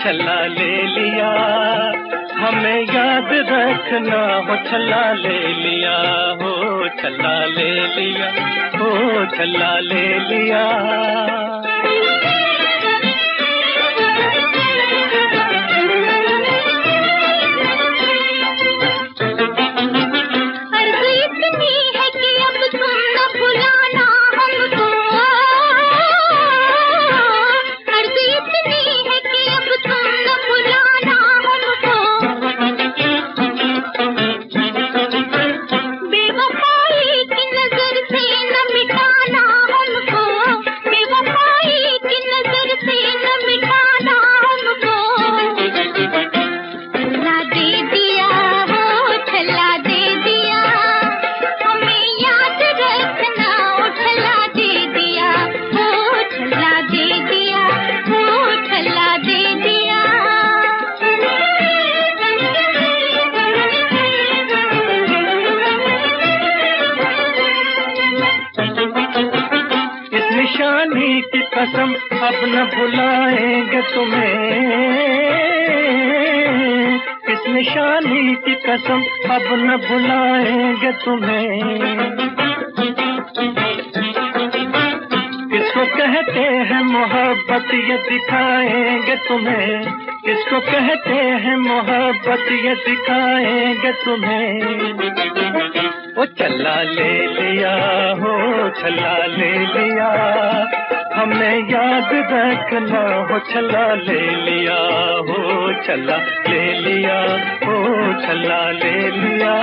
छल्ला ले लिया, हमें याद रखना हो छल्ला ले लिया, हो छल्ला ले लिया, हो छल्ला ले लिया। निशानी की कसम अब न भुलाएंगे तुम्हें, इस निशानी की कसम अब न भुलाएंगे तुम्हें। किसको कहते हैं मोहब्बत ये दिखाएंगे तुम्हें, किसको कहते हैं मोहब्बत ये दिखाएंगे तुम्हें। वो छल्ला ले लिया, हो छल्ला ले लिया, हमें याद रखना हो छल्ला ले लिया, हो छल्ला ले लिया, हो छल्ला ले लिया।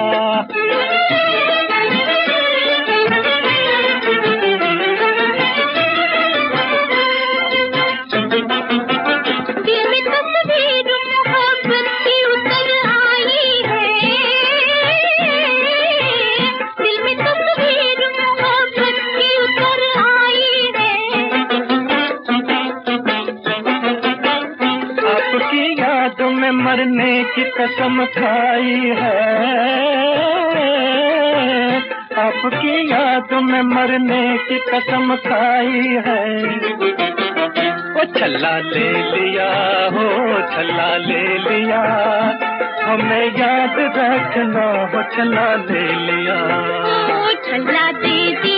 में मरने की कसम खाई है, आपकी याद में मरने की कसम खाई है। वो छल्ला ले लिया, हो छल्ला ले लिया, हमें याद रखना हो छल्ला ले लिया, छल्ला दे